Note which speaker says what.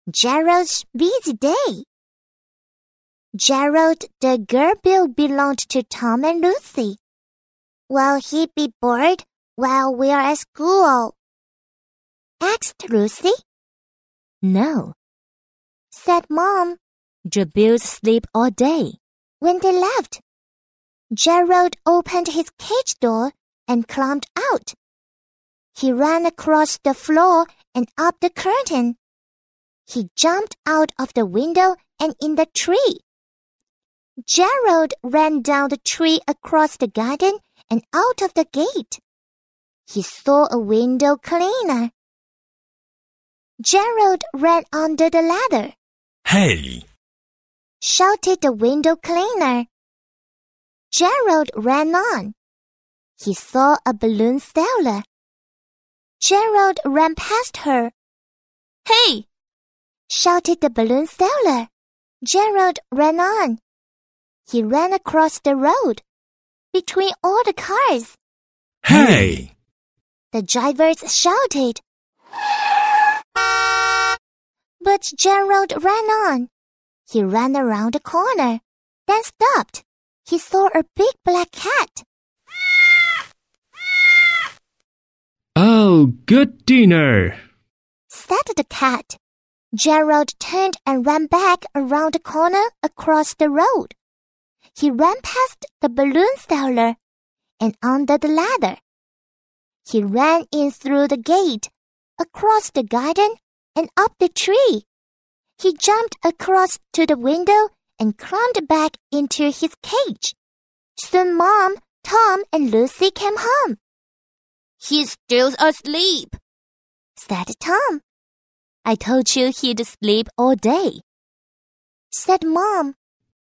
Speaker 1: Gerald's busy day. Gerald the gerbil belonged to Tom and Lucy. Will he be bored while we are at school? Asked Lucy.
Speaker 2: No,
Speaker 1: said Mom.
Speaker 2: Gerbil's sleep all day.
Speaker 1: When they left, Gerald opened his cage door and climbed out. He ran across the floor and up the curtain. He jumped out of the window and in the tree. Gerald ran down the tree across the garden and out of the gate. He saw a window cleaner. Gerald ran under the ladder.
Speaker 3: Hey!
Speaker 1: Shouted the window cleaner. Gerald ran on. He saw a balloon sailor. Gerald ran past her.
Speaker 2: Hey!
Speaker 1: Shouted the balloon sailor. Gerald ran on. He ran across the road, between all the cars.
Speaker 3: Hey!
Speaker 1: The drivers shouted. But Gerald ran on. He ran around the corner, then stopped. He saw a big black cat.
Speaker 3: Oh, good dinner,
Speaker 1: said the cat. Gerald turned and ran back around the corner across the road. He ran past the balloon sailor and under the ladder. He ran in through the gate, across the garden, and up the tree. He jumped across to the window and climbed back into his cage. Soon Mom, Tom, and Lucy came home.
Speaker 2: He's still asleep,
Speaker 1: said Tom.
Speaker 2: I told you he'd sleep all day,
Speaker 1: said Mom.